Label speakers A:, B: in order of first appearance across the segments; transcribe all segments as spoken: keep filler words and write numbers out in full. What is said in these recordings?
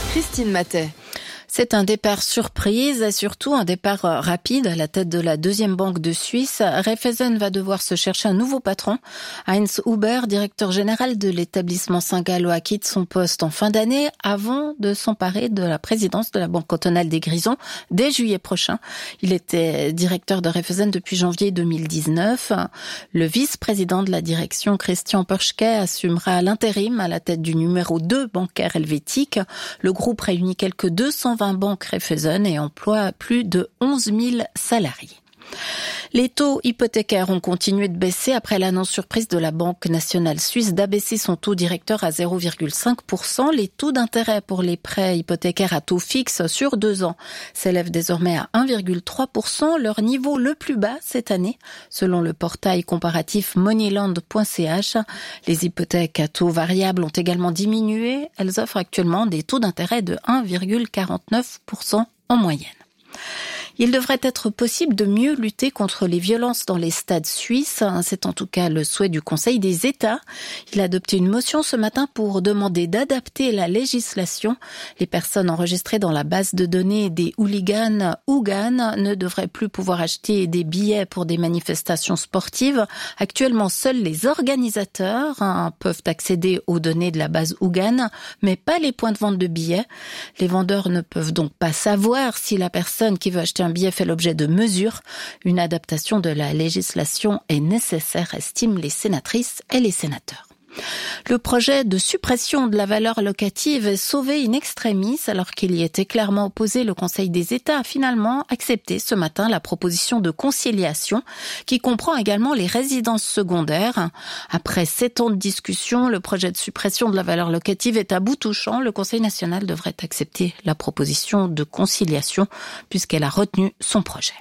A: Christine Matet.
B: C'est un départ surprise et surtout un départ rapide à la tête de la deuxième banque de Suisse. Raiffeisen va devoir se chercher un nouveau patron. Heinz Huber, directeur général de l'établissement saint-gallois, quitte son poste en fin d'année avant de s'emparer de la présidence de la Banque cantonale des Grisons dès juillet prochain. Il était directeur de Raiffeisen depuis janvier deux mille dix-neuf. Le vice-président de la direction, Christian Pörschke, assumera l'intérim à la tête du numéro deux bancaire helvétique. Le groupe réunit quelques deux cent vingt banques Raiffeisen et emploie plus de onze mille salariés. Les taux hypothécaires ont continué de baisser après l'annonce surprise de la Banque nationale suisse d'abaisser son taux directeur à zéro virgule cinq pour cent. Les taux d'intérêt pour les prêts hypothécaires à taux fixe sur deux ans s'élèvent désormais à un virgule trois pour cent, leur niveau le plus bas cette année, selon le portail comparatif moneyland point c h. Les hypothèques à taux variables ont également diminué. Elles offrent actuellement des taux d'intérêt de un virgule quarante-neuf pour cent en moyenne. Il devrait être possible de mieux lutter contre les violences dans les stades suisses. C'est en tout cas le souhait du Conseil des États. Il a adopté une motion ce matin pour demander d'adapter la législation. Les personnes enregistrées dans la base de données des hooligans Ougan ne devraient plus pouvoir acheter des billets pour des manifestations sportives. Actuellement, seuls les organisateurs hein, peuvent accéder aux données de la base Ougan, mais pas les points de vente de billets. Les vendeurs ne peuvent donc pas savoir si la personne qui veut acheter un billet fait l'objet de mesures. Une adaptation de la législation est nécessaire, estiment les sénatrices et les sénateurs. Le projet de suppression de la valeur locative est sauvé in extremis alors qu'il y était clairement opposé. Le Conseil des États a finalement accepté ce matin la proposition de conciliation qui comprend également les résidences secondaires. Après sept ans de discussion, le projet de suppression de la valeur locative est à bout touchant. Le Conseil national devrait accepter la proposition de conciliation puisqu'elle a retenu son projet.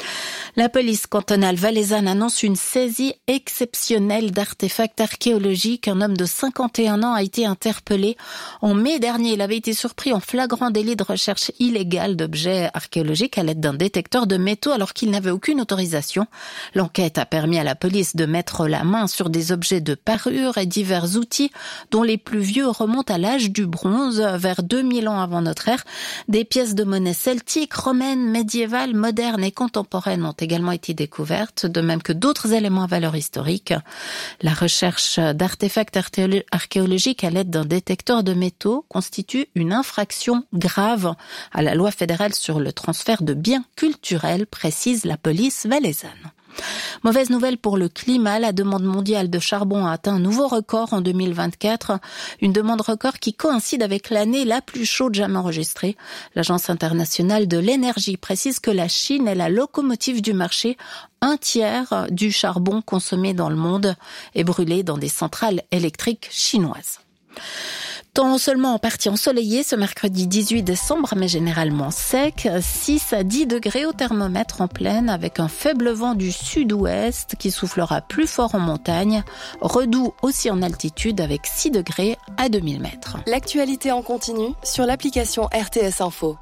B: La police cantonale valaisanne annonce une saisie exceptionnelle d'artefacts archéologiques. Un homme de cinquante et un ans a été interpellé. En mai dernier, il avait été surpris en flagrant délit de recherche illégale d'objets archéologiques à l'aide d'un détecteur de métaux alors qu'il n'avait aucune autorisation. L'enquête a permis à la police de mettre la main sur des objets de parure et divers outils dont les plus vieux remontent à l'âge du bronze, vers deux mille ans avant notre ère. Des pièces de monnaie celtiques, romaines, médiévales, modernes et contemporaines ont également été découvertes, de même que d'autres éléments à valeur historique. La recherche d'artefacts archéologiques à l'aide d'un détecteur de métaux constitue une infraction grave à la loi fédérale sur le transfert de biens culturels, précise la police valaisanne. Mauvaise nouvelle pour le climat, la demande mondiale de charbon a atteint un nouveau record en deux mille vingt-quatre, une demande record qui coïncide avec l'année la plus chaude jamais enregistrée. L'Agence internationale de l'énergie précise que la Chine est la locomotive du marché. Un tiers du charbon consommé dans le monde est brûlé dans des centrales électriques chinoises. Temps seulement en partie ensoleillé ce mercredi dix-huit décembre, mais généralement sec. six à dix degrés au thermomètre en plaine avec un faible vent du sud-ouest qui soufflera plus fort en montagne. Redoux aussi en altitude avec six degrés à deux mille mètres.
A: L'actualité en continu sur l'application R T S Info.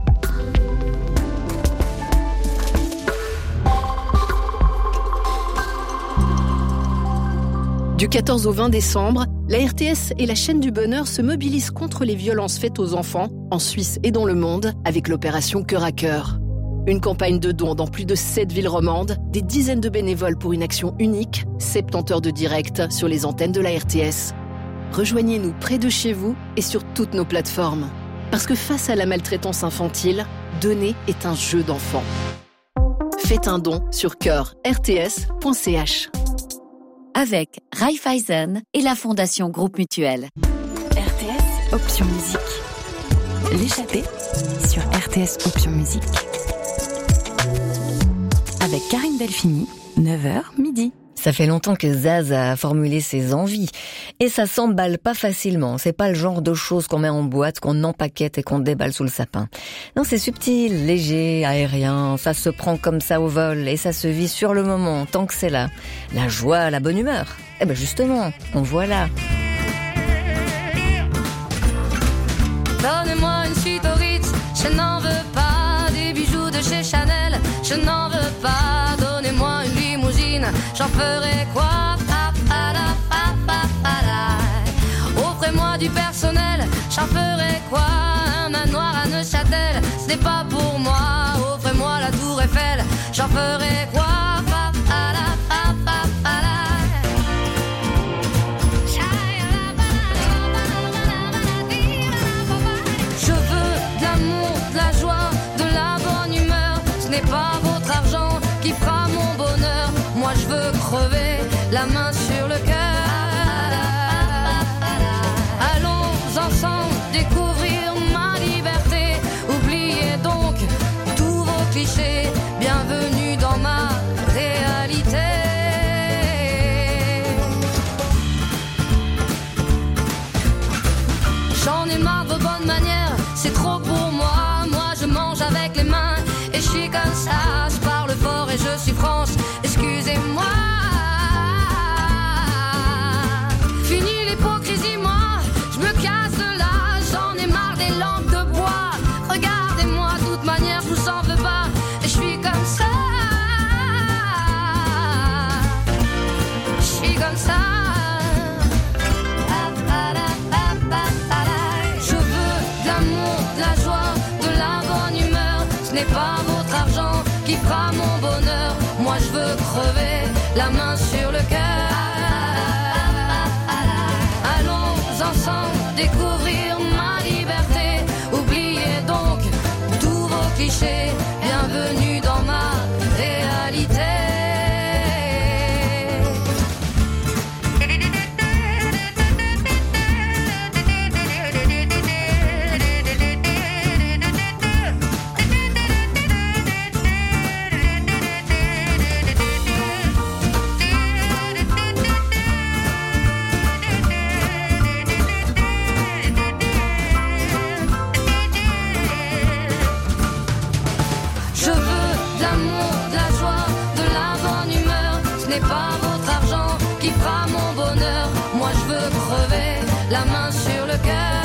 A: Du quatorze au vingt décembre, la R T S et la chaîne du bonheur se mobilisent contre les violences faites aux enfants, en Suisse et dans le monde, avec l'opération Cœur à Cœur. Une campagne de dons dans plus de sept villes romandes, des dizaines de bénévoles pour une action unique, soixante-dix heures de direct sur les antennes de la R T S. Rejoignez-nous près de chez vous et sur toutes nos plateformes. Parce que face à la maltraitance infantile, donner est un jeu d'enfant. Faites un don sur cœur r t s point c h.
C: Avec Raiffeisen et la Fondation Groupe Mutuel.
D: R T S Option Musique. L'échappée sur R T S Option Musique. Avec Karine Delphini, neuf heures midi.
E: Ça fait longtemps que Zaz a formulé ses envies. Et ça s'emballe pas facilement. C'est pas le genre de choses qu'on met en boîte, qu'on empaquette et qu'on déballe sous le sapin. Non, c'est subtil, léger, aérien. Ça se prend comme ça au vol et ça se vit sur le moment, tant que c'est là. La joie, la bonne humeur. Eh ben justement, on voit là.
F: Donnez-moi une suite au Ritz, je n'en veux pas. Des bijoux de chez Chanel, je n'en veux pas. Donnez-moi une limousine, j'en ferai quoi? Offrez-moi du personnel, j'en ferai quoi? Un Neuchâtel, ce n'est pas pour moi. Offrez-moi la tour Eiffel, j'en ferai quoi? Je veux de l'amour, de la joie, de la bonne humeur. Ce n'est pas votre argent qui fera mon bonheur. Moi je veux crever, la main sur le cœur. Allons ensemble découvrir ma liberté. Oubliez donc tous vos clichés. Bienvenue dans ma réalité. J'en ai marre de vos bonnes manières, c'est trop pour moi. Moi je mange avec les mains et je suis comme ça. Je parle fort et je suis France, excusez-moi. Fini l'hypocrisie, moi je me casse de là. J'en ai marre des lampes de bois. Regardez-moi, de toute manière je vous en veux pas. Et je suis comme ça. Je suis comme ça. Ce n'est pas votre argent qui fera mon bonheur. Moi je veux crever, la main sur le cœur. Allons ensemble découvrir ma liberté. Oubliez donc tous vos clichés. Bienvenue dans ma réalité. Ce n'est pas votre argent qui fera mon bonheur. Moi je veux crever, la main sur le cœur.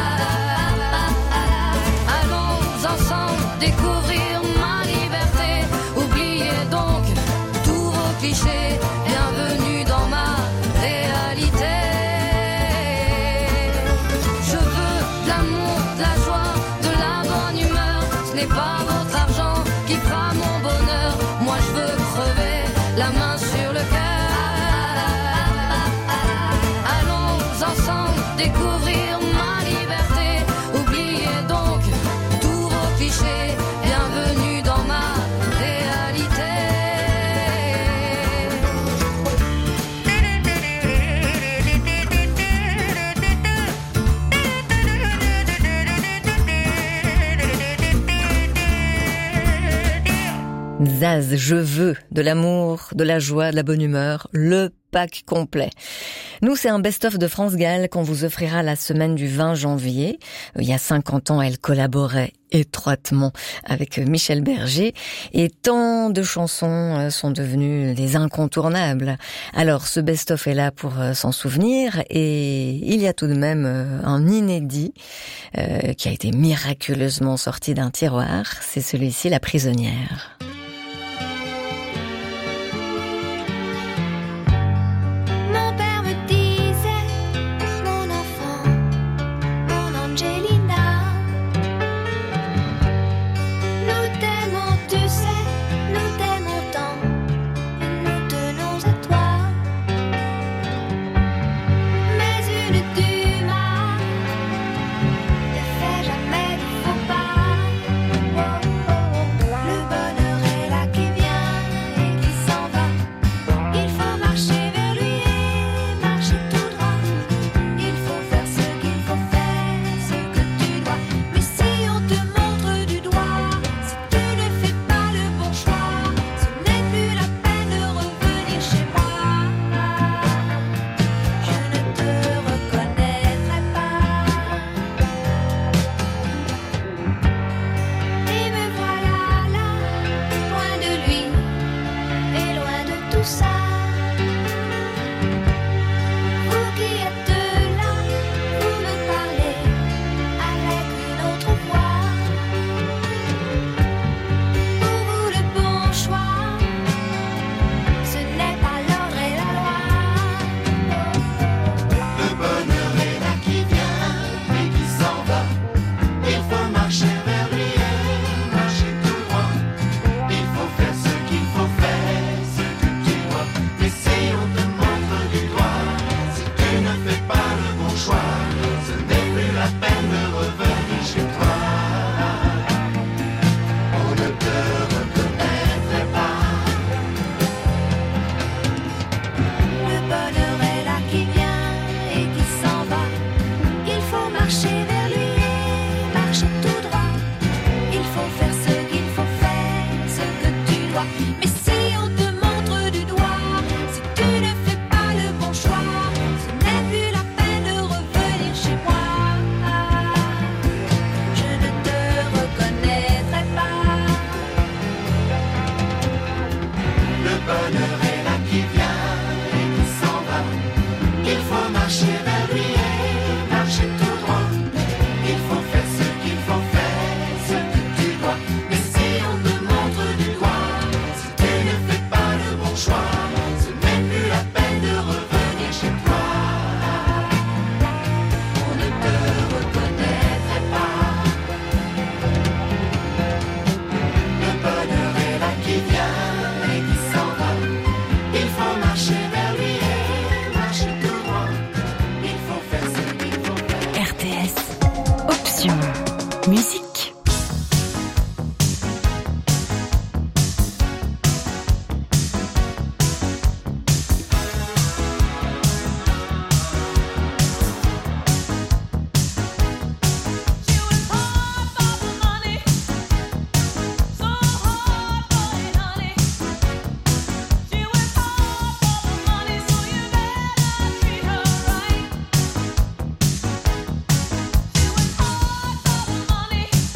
F: Allons ensemble découvrir ma liberté. Oubliez donc tous vos clichés. Bienvenue dans ma réalité. Je veux de l'amour, de la joie, de la bonne humeur. Ce n'est pas votre argent qui fera mon bonheur. Moi je veux crever, la main sur le cœur. Allons ensemble découvrir ma liberté. Oubliez donc tous vos clichés. Bienvenue dans ma réalité.
E: Zaz, je veux de l'amour, de la joie, de la bonne humeur, le pack complet. Nous, c'est un best-of de France Gall qu'on vous offrira la semaine du vingt janvier. Il y a cinquante ans, elle collaborait étroitement avec Michel Berger et tant de chansons sont devenues des incontournables. Alors, ce best-of est là pour s'en souvenir et il y a tout de même un inédit euh, qui a été miraculeusement sorti d'un tiroir. C'est celui-ci, La prisonnière.
G: Le bonheur
F: marche tout droit. Il faut faire ce qu'il faut faire, ce que tu dois. Mais si on te montre du doigt, si tu ne fais pas le bon choix, ce n'est plus la peine de revenir chez moi. Je ne te reconnaîtrai pas.
G: Le bonheur est là qui vient et qui s'en va. Il faut marcher vers lui et marcher tout droit. Il faut faire ce qu'il faut faire, ce que tu dois. Mais si on te montre du doigt, si tu ne fais pas le bon choix, ce n'est plus la peine de revenir chez toi.
F: On ne te reconnaîtrait pas.
G: Le bonheur est là qui vient et qui s'en va. Il faut marcher vers lui et marcher tout droit. Il faut faire ce qu'il faut faire.
D: R T S. Option musique.
F: Money.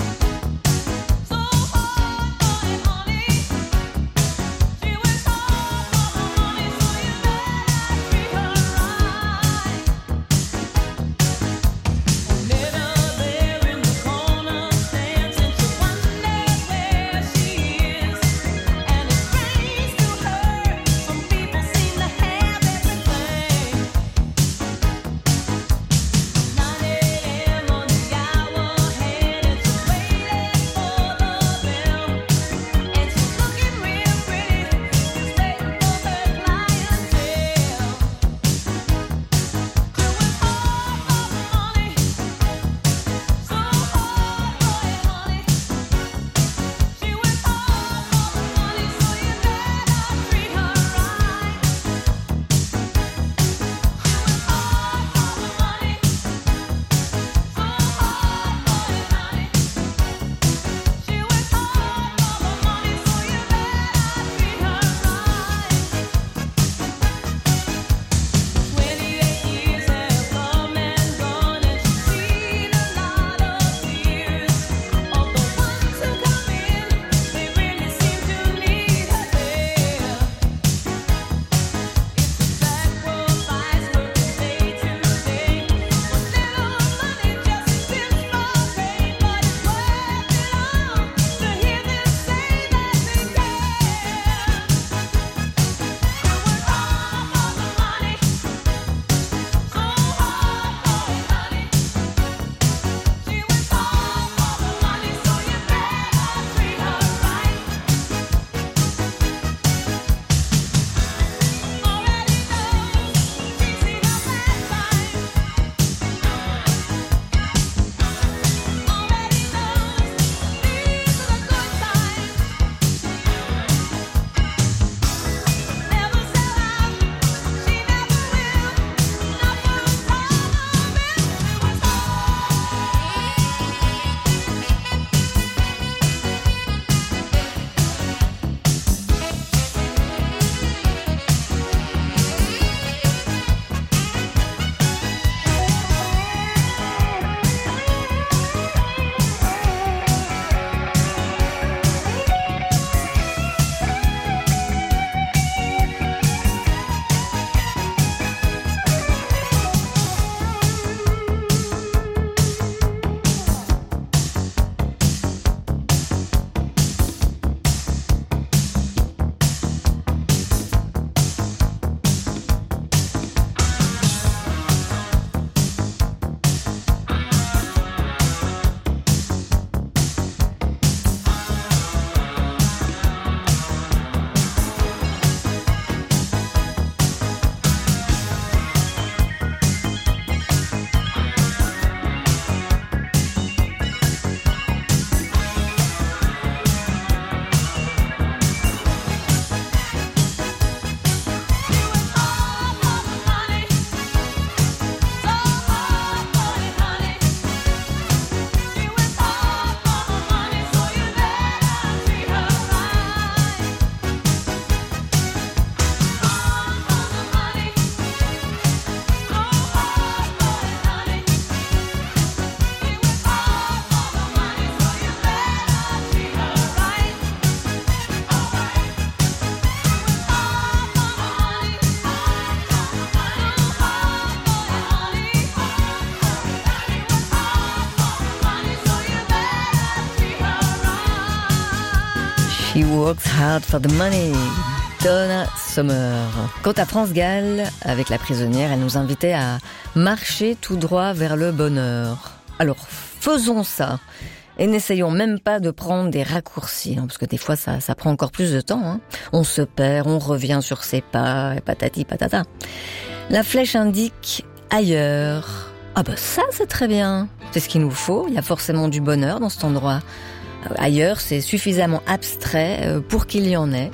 E: She works hard for the money. Donna Summer. Quant à France Gall, avec La prisonnière, elle nous invitait à marcher tout droit vers le bonheur. Alors, faisons ça. Et n'essayons même pas de prendre des raccourcis, hein, parce que des fois, ça, ça prend encore plus de temps. Hein. On se perd, on revient sur ses pas, et patati patata. La flèche indique ailleurs. Ah bah ça, c'est très bien. C'est ce qu'il nous faut. Il y a forcément du bonheur dans cet endroit. Ailleurs, c'est suffisamment abstrait pour qu'il y en ait.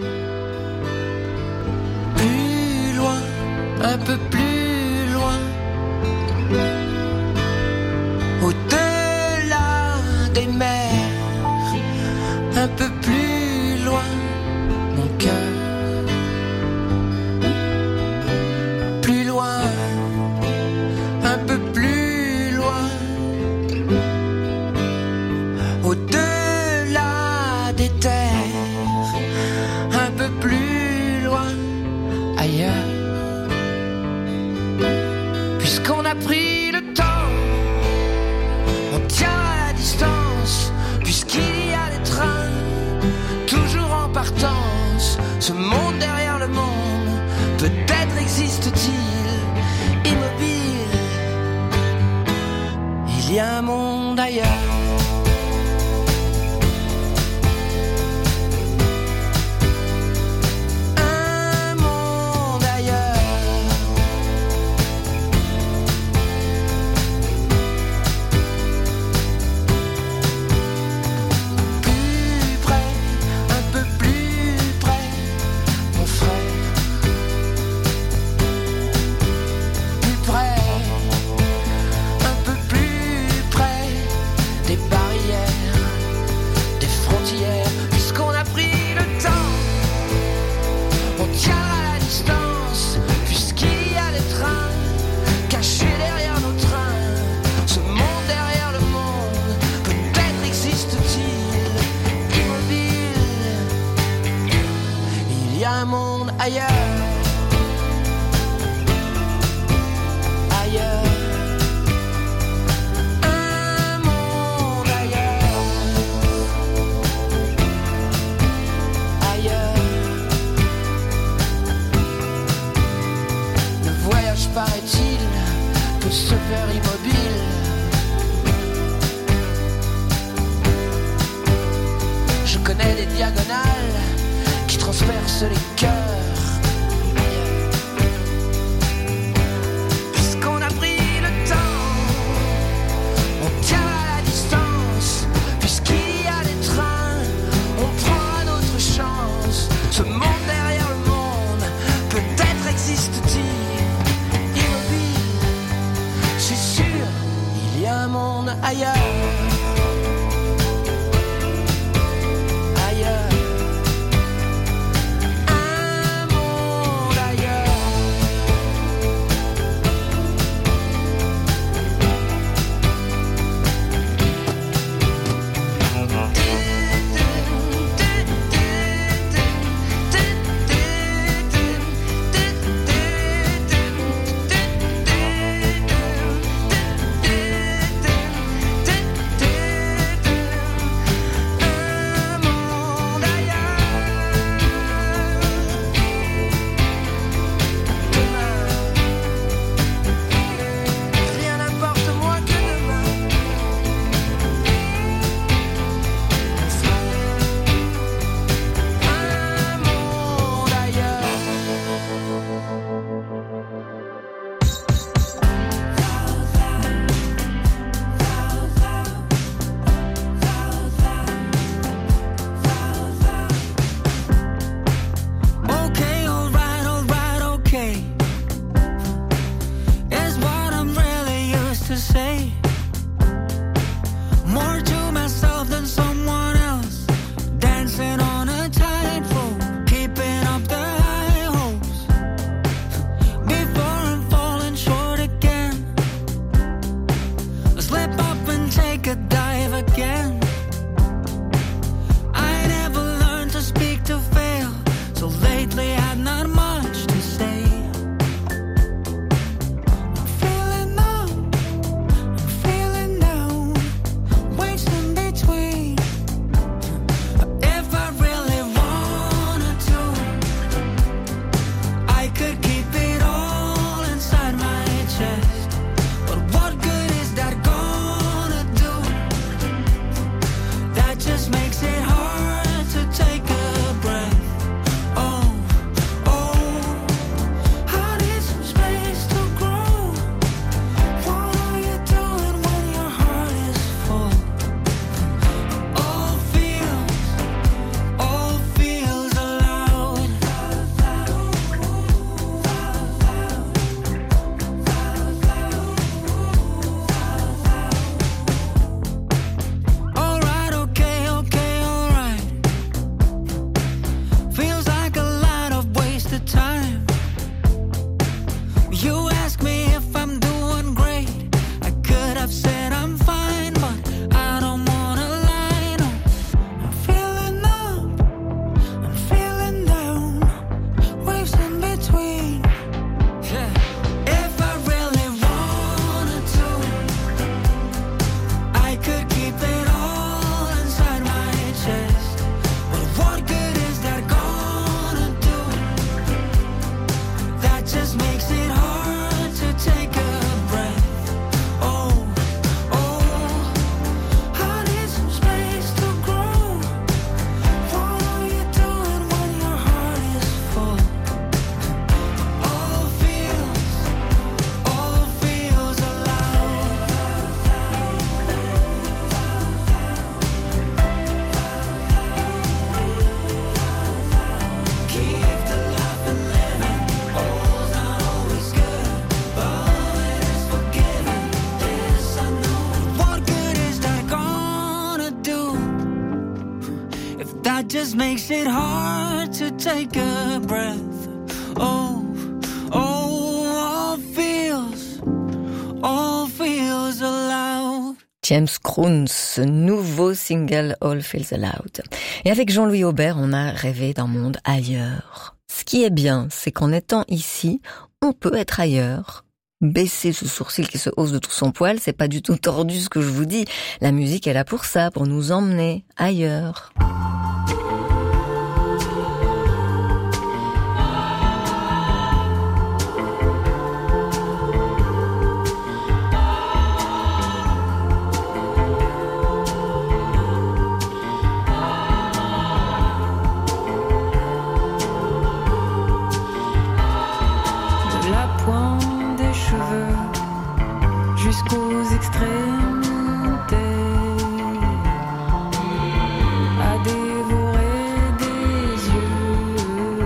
H: Plus loin, un peu plus loin, au-delà des mers, un peu plus loin, mon cœur. Plus loin, un peu plus loin, au-delà des terres, un peu plus loin, ailleurs. Puisqu'on a pris le temps, on tient à la distance. Puisqu'il y a des trains, toujours en partance. Ce monde derrière le monde, peut-être existe-t-il immobile. Il y a un monde ailleurs.
I: that just makes it hard to take a breath. Oh, oh, all feels, all feels allowed.
E: James Croon, ce nouveau single All Feels Allowed. Et avec Jean-Louis Aubert, on a rêvé d'un monde ailleurs. Ce qui est bien, c'est qu'en étant ici, on peut être ailleurs. Baisser ce sourcil qui se hausse de tout son poil, c'est pas du tout tordu ce que je vous dis. La musique est là pour ça, pour nous emmener ailleurs.
J: Jusqu'aux extrémités, à dévorer des yeux,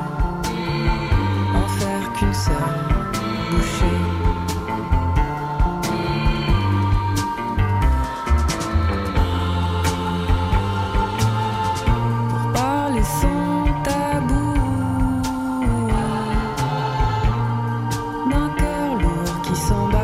J: en faire qu'une seule bouchée. Pour parler sans tabou, d'un cœur lourd qui s'emballe.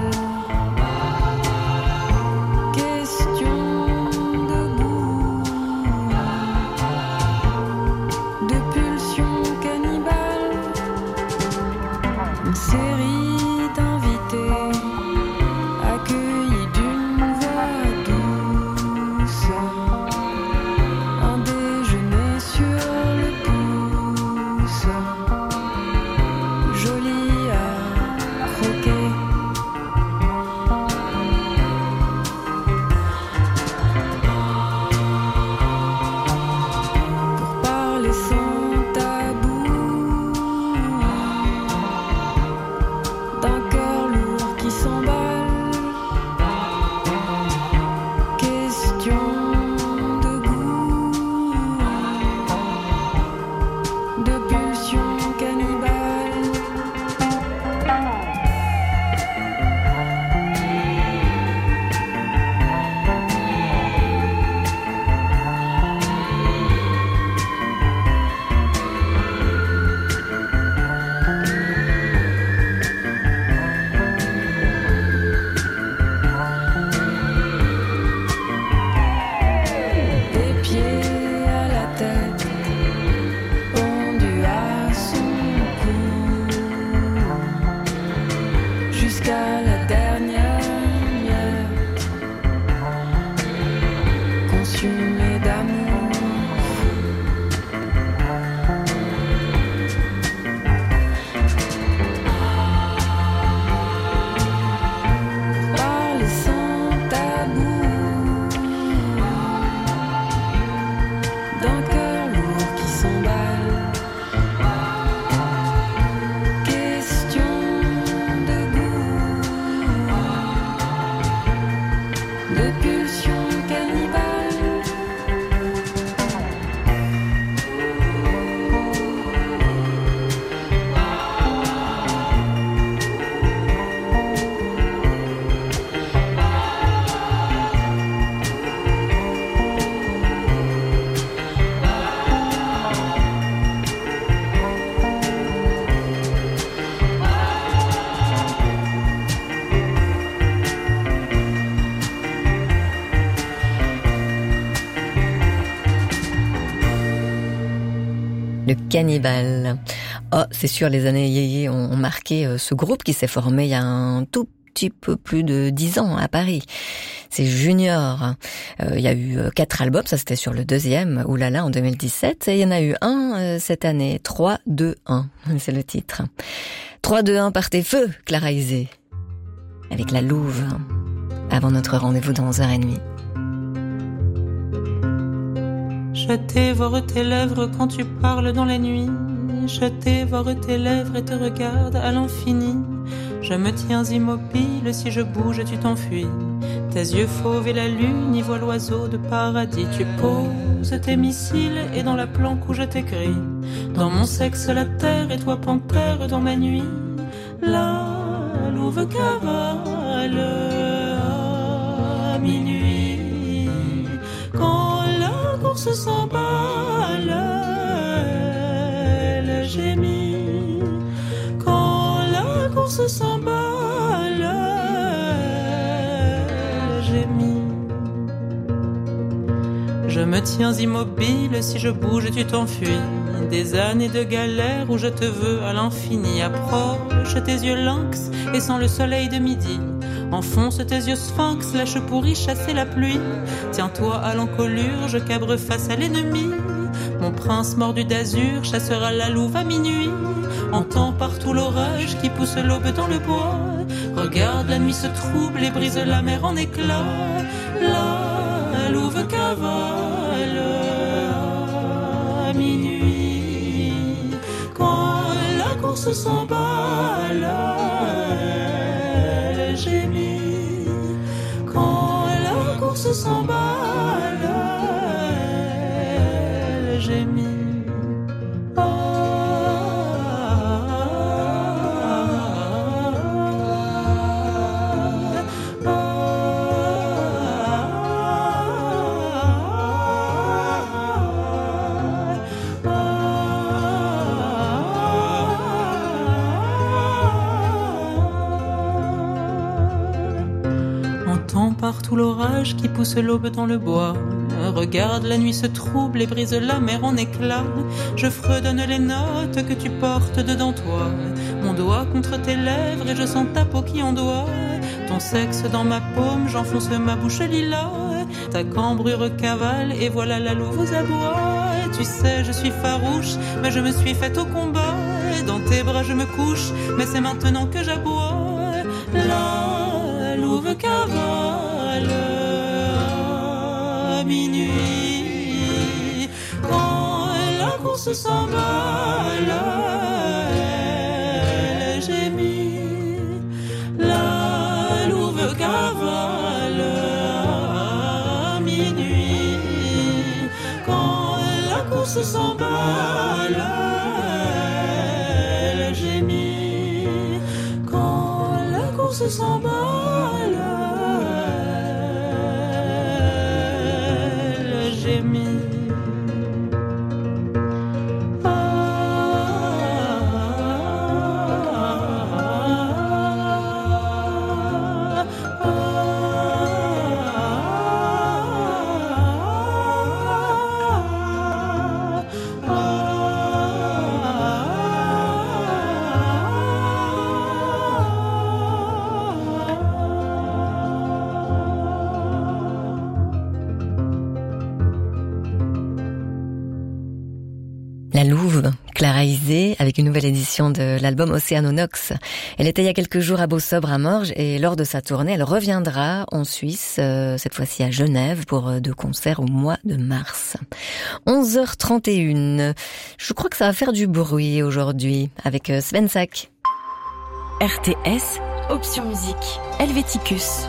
E: Le Cannibal. Oh, c'est sûr, les années yéyé ont, ont marqué euh, ce groupe qui s'est formé il y a un tout petit peu plus de dix ans à Paris. C'est Junior. Euh, il y a eu euh, quatre albums, ça c'était sur le deuxième, Oulala, en deux mille dix-sept. Et il y en a eu un euh, cette année, trois, deux, un, c'est le titre. trois, deux, un, partez feu, Clara Isé. Avec la Louve, avant notre rendez-vous dans onze heures trente.
K: Je dévore tes lèvres quand tu parles dans la nuit. Je dévore tes lèvres et te regarde à l'infini. Je me tiens immobile, si je bouge tu t'enfuis. Tes yeux fauves et la lune y voient l'oiseau de paradis. Tu poses tes missiles et dans la planque où je t'écris. Dans mon sexe la terre et toi panthère dans ma nuit. La louve cavale à minuit. Quand la course course s'emballe, elle gémit. Quand la course s'emballe, elle gémit. Je me tiens immobile, si je bouge tu t'enfuis. Des années de galère où je te veux à l'infini. Approche tes yeux lynx et sens le soleil de midi. Enfonce tes yeux sphinx, lâche pour y chasser la pluie. Tiens-toi à l'encolure, je cabre face à l'ennemi. Mon prince mordu d'azur chassera la louve à minuit. Entends partout l'orage qui pousse l'aube dans le bois. Regarde la nuit se trouble et brise la mer en éclats. La louve cavale à minuit. Quand la course s'emballe, elle gémit. Quand la course s'emballe, elle gémit. Partout l'orage qui pousse l'aube dans le bois. Regarde la nuit se trouble et brise la mer en éclats. Je fredonne les notes que tu portes dedans toi. Mon doigt contre tes lèvres et je sens ta peau qui endoie. Ton sexe dans ma paume, j'enfonce ma bouche lilas. Ta cambrure cavale et voilà la louve aux abois. Tu sais je suis farouche mais je me suis faite au combat. Dans tes bras je me couche mais c'est maintenant que j'aboie. La louve cavale à minuit. Quand la course s'emballe, elle gémit. La louve cavale à minuit. Quand la course s'emballe, elle gémit. Quand la course s'emballe, elle gémit.
E: La Louve, Clara Isé, avec une nouvelle édition de l'album Océanonox. Elle était il y a quelques jours à Beau-Sobre à Morges et lors de sa tournée, elle reviendra en Suisse, euh, cette fois-ci à Genève, pour euh, deux concerts au mois de mars. onze heures trente et une. Je crois que ça va faire du bruit aujourd'hui avec euh, Sven Sack.
D: R T S, option musique, Helvéticus.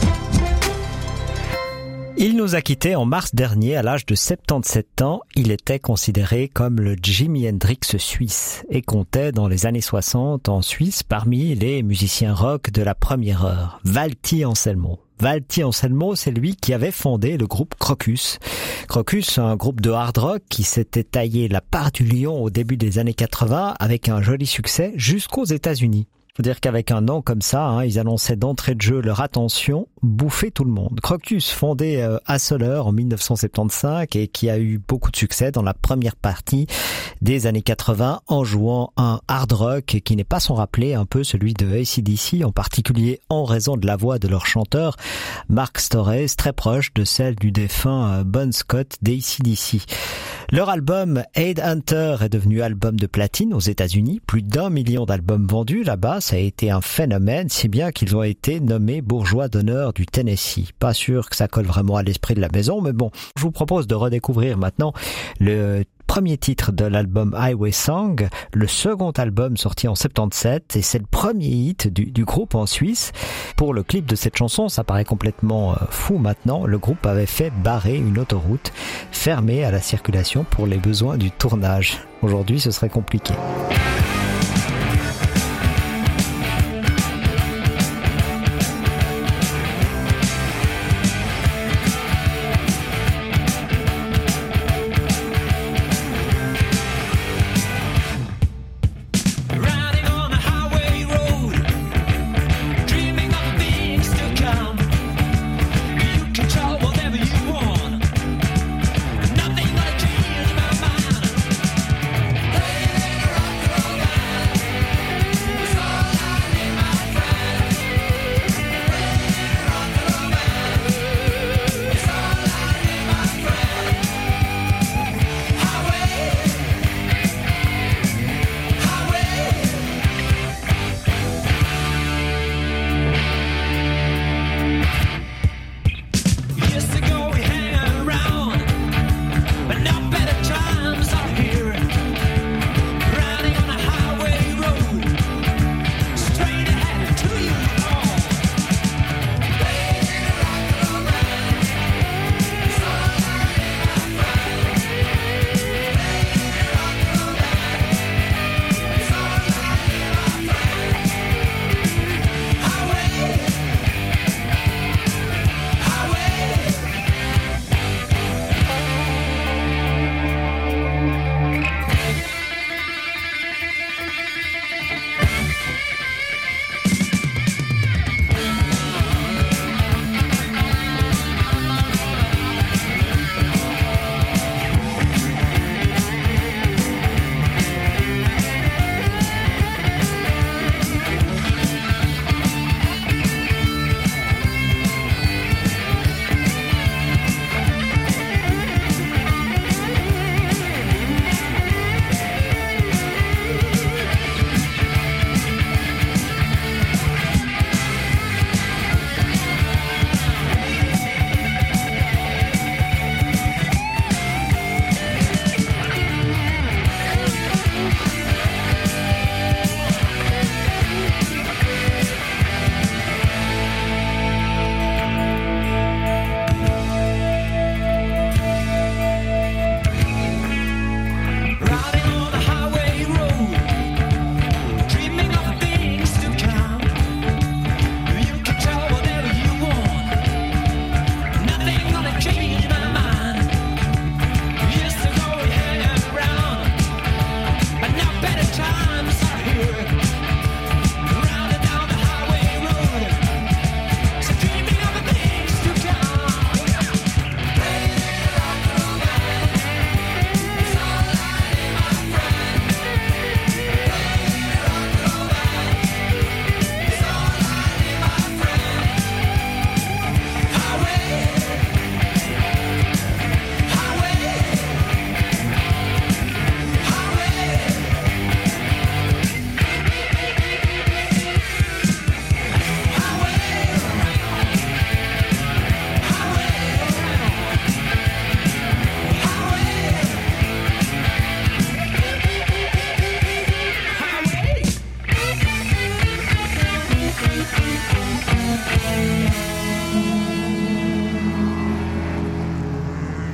L: Il nous a quittés en mars dernier à l'âge de soixante-dix-sept ans. Il était considéré comme le Jimi Hendrix suisse et comptait dans les années soixante en Suisse parmi les musiciens rock de la première heure. Valtti Anselmo. Valtti Anselmo, c'est lui qui avait fondé le groupe Crocus. Crocus, un groupe de hard rock qui s'était taillé la part du lion au début des années quatre-vingts avec un joli succès jusqu'aux États-Unis. Faut dire qu'avec un nom comme ça, hein, ils annonçaient d'entrée de jeu leur attention, bouffer tout le monde. Crocus, fondé euh, à Soleure en dix-neuf cent soixante-quinze et qui a eu beaucoup de succès dans la première partie des années quatre-vingts en jouant un hard rock qui n'est pas sans rappeler un peu celui de A C D C, en particulier en raison de la voix de leur chanteur Mark Storrs, très proche de celle du défunt euh, Bon Scott d'A C D C. Leur album Headhunter est devenu album de platine aux États-Unis, plus d'un million d'albums vendus là-bas. Ça a été un phénomène, si bien qu'ils ont été nommés bourgeois d'honneur du Tennessee. Pas sûr que ça colle vraiment à l'esprit de la maison, mais bon, je vous propose de redécouvrir maintenant le premier titre de l'album Highway Song, le second album sorti en soixante-dix-sept, et c'est le premier hit du, du groupe en Suisse. Pour le clip de cette chanson, ça paraît complètement fou maintenant, le groupe avait fait barrer une autoroute fermée à la circulation pour les besoins du tournage. Aujourd'hui, ce serait compliqué.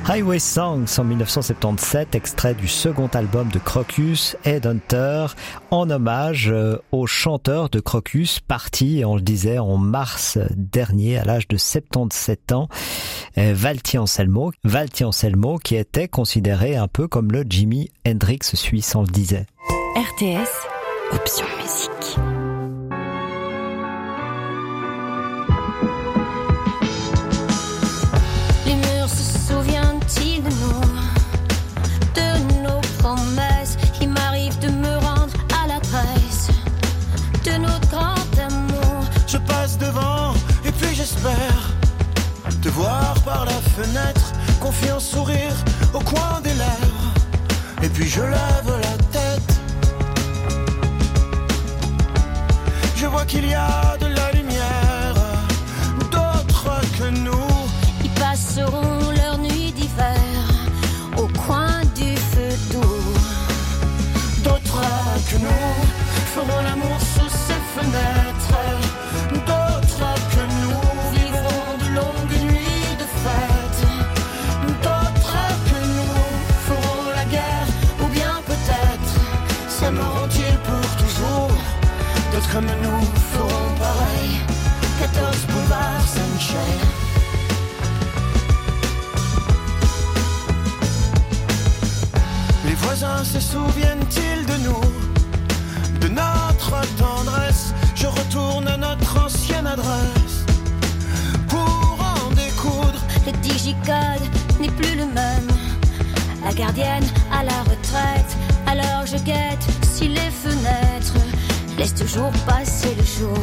L: Highway Songs en dix-neuf cent soixante-dix-sept, extrait du second album de Crocus, Headhunter, en hommage au chanteur de Crocus, parti, on le disait, en mars dernier, à l'âge de soixante-dix-sept ans, Valtti Anselmo, Valtti Anselmo, qui était considéré un peu comme le Jimi Hendrix suisse, on le disait.
D: R T S, option musique.
F: Les murs se souviennent-ils de nous, de nos promesses? Il m'arrive de me rendre à l'adresse de notre grand amour.
M: Je passe devant et puis j'espère te voir par la fenêtre, confiant sourire au coin des lèvres. Et puis je lève la tête, je vois qu'il y a de la lumière, d'autres que nous.
F: Ils passeront leur nuit d'hiver au coin du feu doux.
M: D'autres que nous feront l'amour sous ces fenêtres. D'autres que nous vivront de longues nuits de fête. D'autres que nous feront la guerre, ou bien peut-être s'aimeront-ils pour toujours. D'autres comme nous feront pareil. quatorze boulevard Saint-Michel. Les voisins se souviennent-ils de nous, de notre tendresse? Je retourne à notre ancienne adresse pour en découdre.
F: Le digicode n'est plus le même, la gardienne à la retraite. Alors je guette si les fenêtres laissent toujours passer le jour.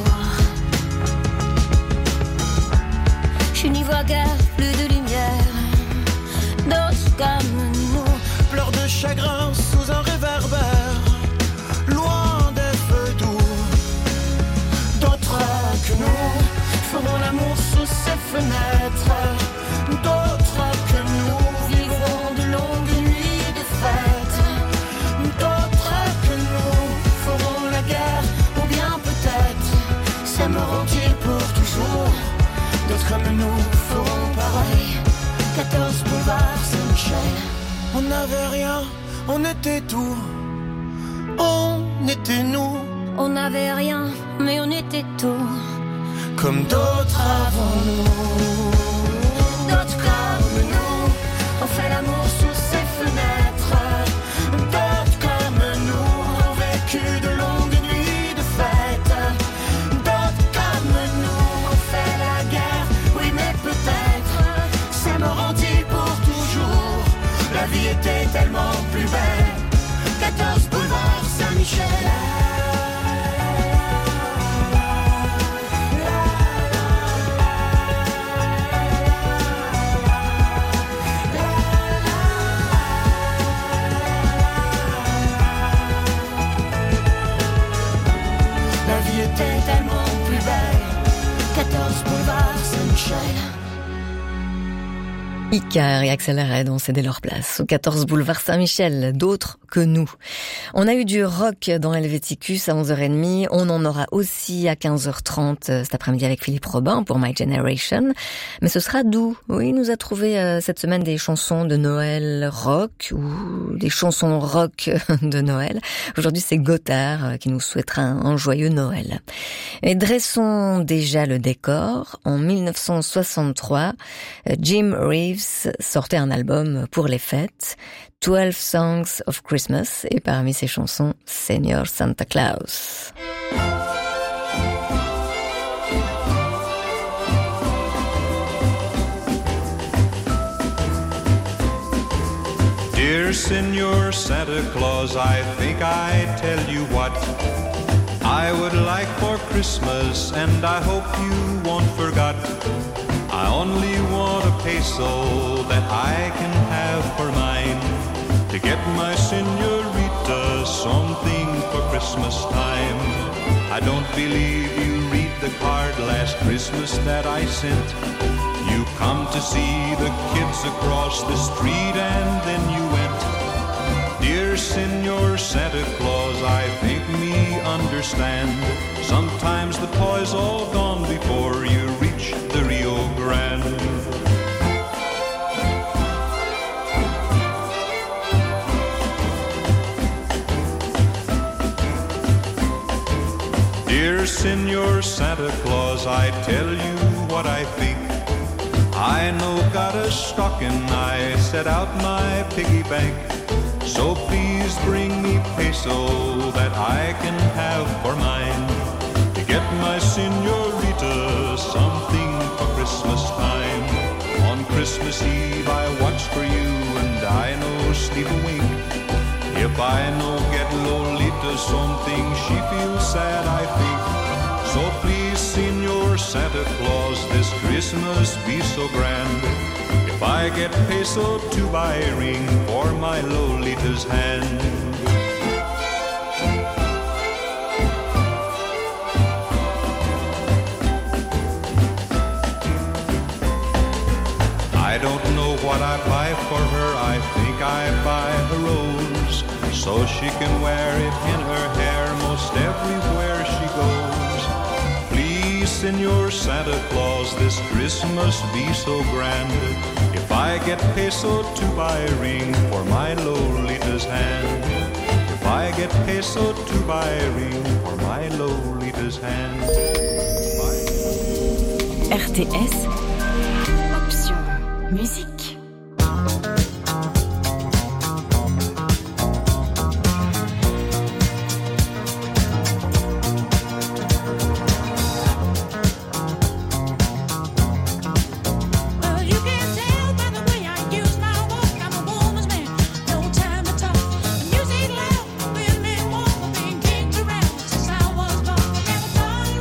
F: Je n'y vois guère plus de lumière. D'autres comme nous
M: pleurent de chagrin sous un réverbère, loin des feux doux. D'autres que nous feront l'amour sous ces fenêtres. D'autres que nous vivront de longues nuits de fête. D'autres que nous feront la guerre, ou bien peut-être s'aimeront-ils pour toujours. D'autres comme nous feront pareil. quatorze boulevard Saint-Michel. On n'avait rien, on était tout. On était nous.
F: On n'avait rien, mais on était tout.
M: Comme d'autres avant nous.
F: D'autres comme nous ont fait l'amour sous ces fenêtres.
M: D'autres comme nous ont vécu de longues nuits de fête. D'autres comme nous ont fait la guerre. Oui mais peut-être s'aimeront-ils pour toujours. La vie était tellement plus belle. quatorze boulevard Saint-Michel. La vie était tellement plus belle. quatorze boulevard Saint-Michel.
E: Icar et Axel Red ont cédé leur place au quatorze boulevard Saint-Michel, d'autres que nous. On a eu du rock dans Helvéticus à onze heures trente, on en aura aussi à quinze heures trente cet après-midi avec Philippe Robin pour My Generation, mais ce sera doux. Oui, il nous a trouvé euh, cette semaine des chansons de Noël rock ou des chansons rock de Noël. Aujourd'hui, c'est Gothard euh, qui nous souhaitera un, un joyeux Noël. Et dressons déjà le décor. En dix-neuf cent soixante-trois, euh, Jim Reeves sortait un album pour les fêtes, twelve Songs of Christmas, et parmi ses chansons, Senior Santa Claus.
N: Dear Senor Santa Claus, I think I tell you what I would like for Christmas, and I hope you won't forget. I only want a peso that I can have for mine, to get my senorita something for Christmas time. I don't believe you read the card last Christmas that I sent. You come to see the kids across the street and then you went. Dear Senor Santa Claus, I think me understand. Sometimes the toys all gone before you reach the Rio Grande. Senor Santa Claus, I tell you what I think. I no got a stocking, I set out my piggy bank. So please bring me peso that I can have for mine, to get my senorita something for Christmas time. On Christmas Eve I watch for you and I no sleep a wink. If I no get Lolita something, she feels sad, I think. So please, Senor Santa Claus, this Christmas be so grand. If I get peso to buy a ring for my Lolita's hand. I don't know what I buy for her, I think I buy a rose, so she can wear it in her hair most everywhere she goes. Please, Senor Santa Claus, this Christmas be so grand. If I get peso to buy a ring for my Lolita's hand. If I get peso to buy a ring for my Lolita's hand.
D: R T S Option Musique.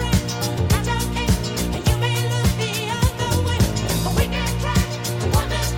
F: Wonders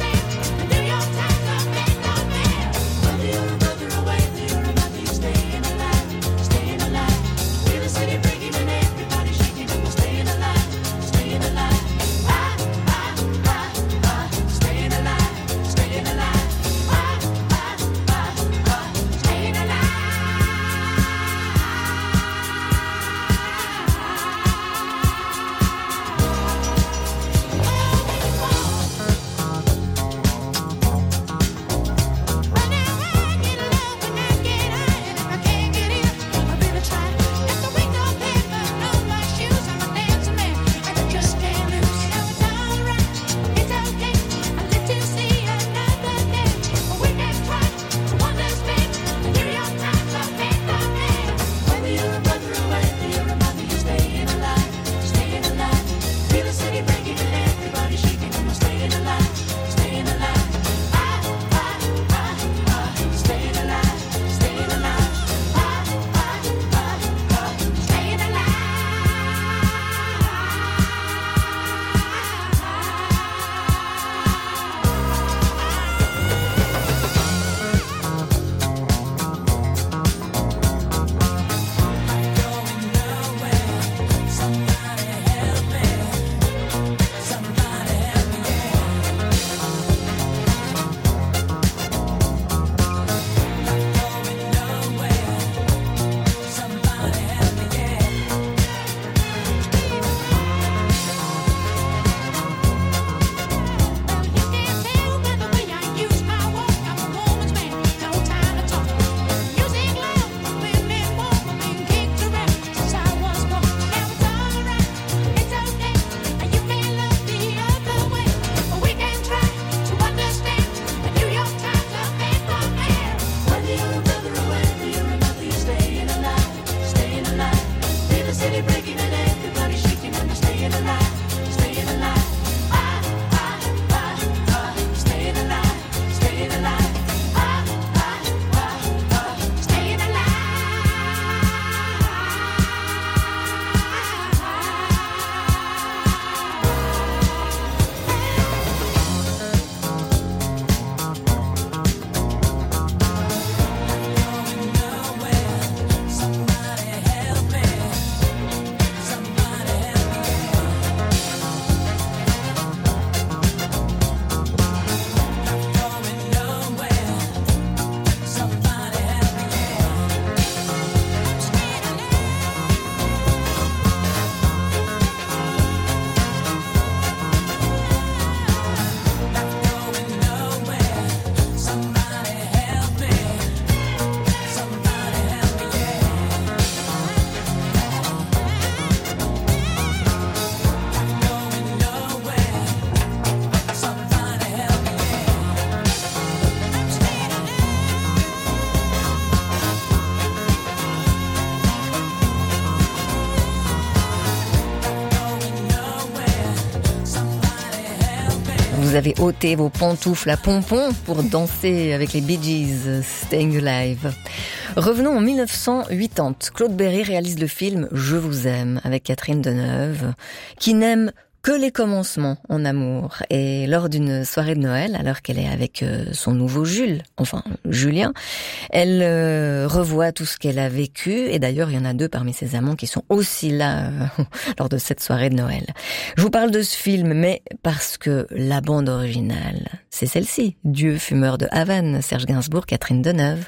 E: avez ôté vos pantoufles à pompons pour danser avec les Bee Gees, Staying Alive. Revenons en mille neuf cent quatre-vingt-dix. Claude Berry réalise le film Je vous aime avec Catherine Deneuve, qui n'aime que les commencements en amour. Et lors d'une soirée de Noël, alors qu'elle est avec son nouveau Jules, enfin Julien, elle euh, revoit tout ce qu'elle a vécu. Et d'ailleurs, il y en a deux parmi ses amants qui sont aussi là euh, lors de cette soirée de Noël. Je vous parle de ce film, mais parce que la bande originale, c'est celle-ci. Dieu fumeur de Havane, Serge Gainsbourg, Catherine Deneuve.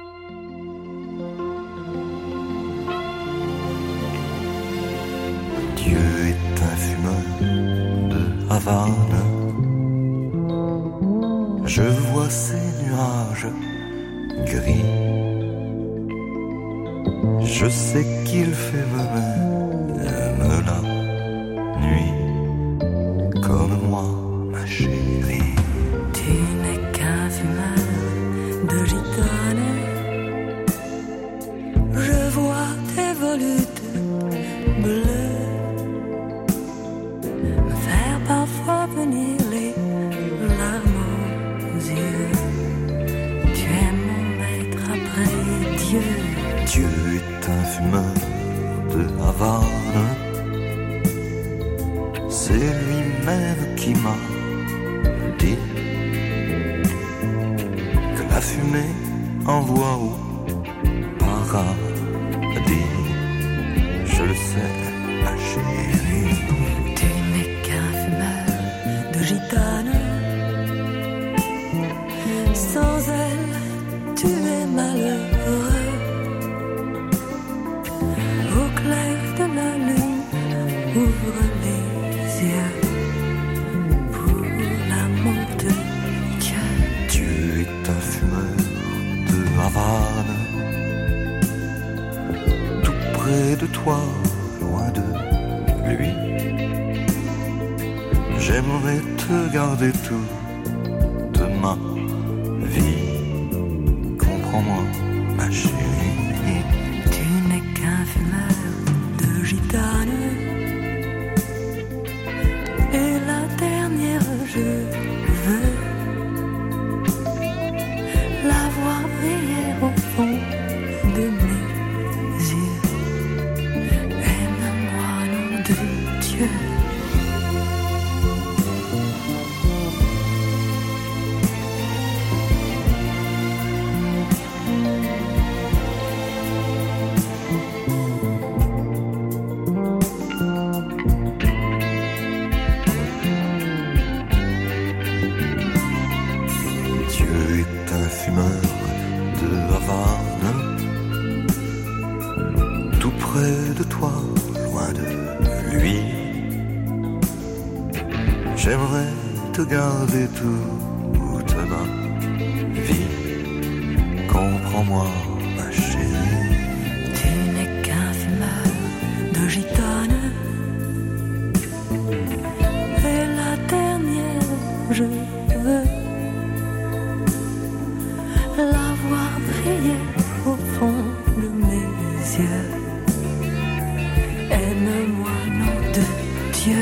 O: Dieu est un fumeur de Havane. Je vois ces nuages gris. Je sais qu'il fait même la nuit comme moi, ma chérie.
J: Tu n'es qu'un fumeur de gitane. Je vois tes volutes bleues me faire parfois venir les larmes aux yeux. Tu es mon maître après Dieu.
O: Dieu est un fumeur de Havane. C'est lui-même qui m'a dit que la fumée envoie au paradis. Je le sais, ma chérie.
J: Tu n'es qu'un fumeur de gitane. Sans elle, tu es malheureux. Au clair de la lune, ouvre les yeux pour l'amour de Dieu.
O: Dieu est un fumeur de Havane. Tout près de toi, loin de lui. J'aimerais te garder toute ma vie. Comprends-moi, ma chérie.
J: Tu n'es qu'un fumeur de gitane. Et la dernière, je veux la voir briller au fond de mes yeux. Aime-moi, nom de Dieu.
O: J'aimerais te garder toute ma vie. Comprends-moi, ma chérie.
J: Tu n'es qu'un fumeur de gitane. Et la dernière, je veux la voir briller au fond de mes yeux. Aime-moi, nom de Dieu.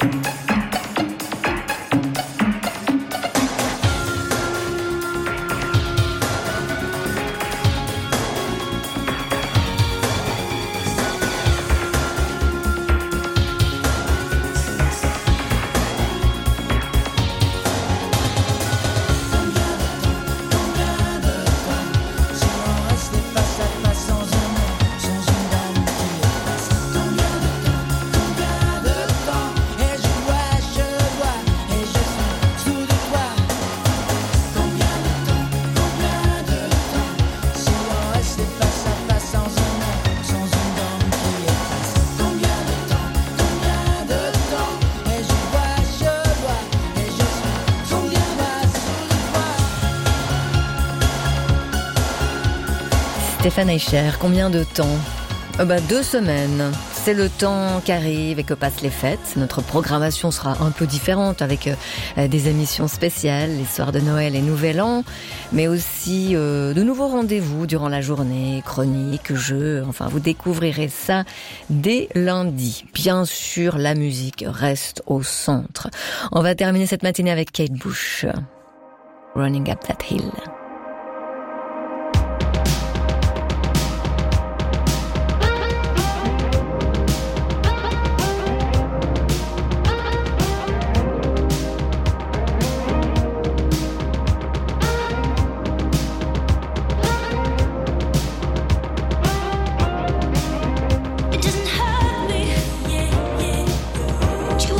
E: Stéphane Eicher, combien de temps euh bah, Deux semaines. C'est le temps qu'arrive et que passent les fêtes. Notre programmation sera un peu différente avec euh, des émissions spéciales, les soirs de Noël et Nouvel An, mais aussi euh, de nouveaux rendez-vous durant la journée, chroniques, jeux, enfin vous découvrirez ça dès lundi. Bien sûr, la musique reste au centre. On va terminer cette matinée avec Kate Bush, Running Up That Hill.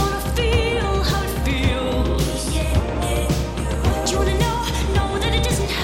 F: Feel, yeah, yeah. Do you wanna know, know that it doesn't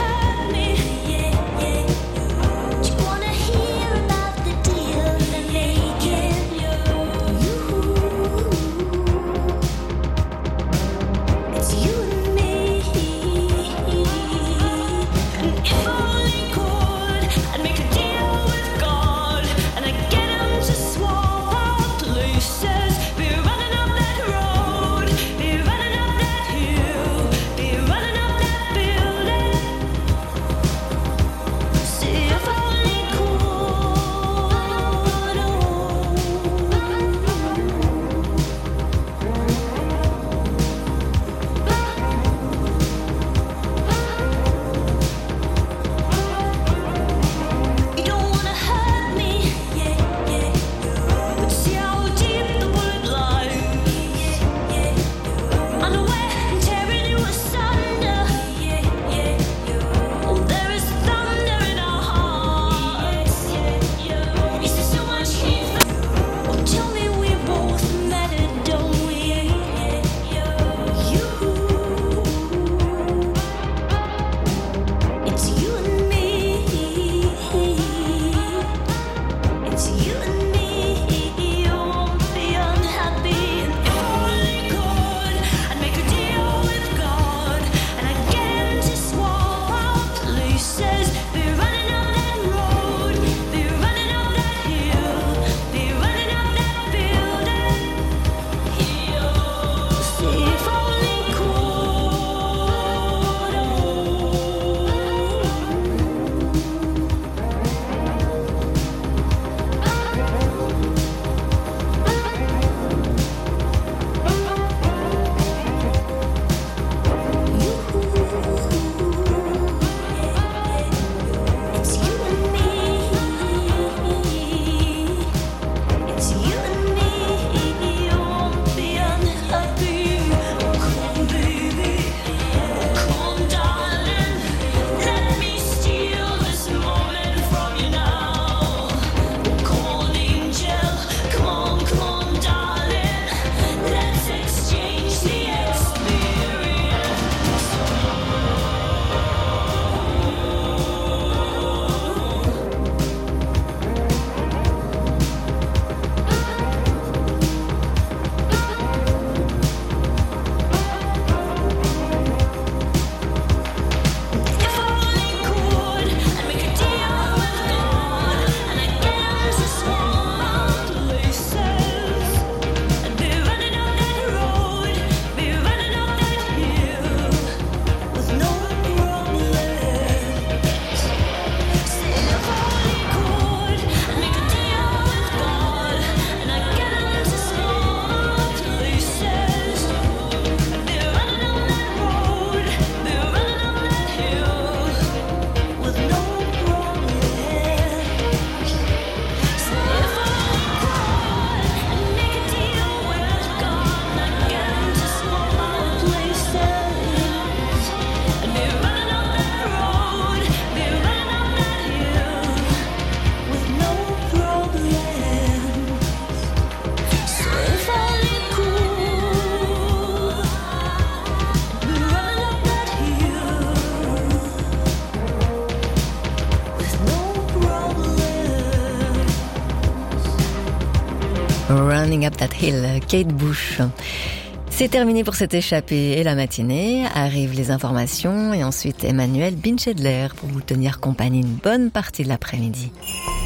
E: Running Up That Hill, Kate Bush. C'est terminé pour cette échappée et la matinée. Arrivent les informations et ensuite Emmanuel Binchedler pour vous tenir compagnie une bonne partie de l'après-midi.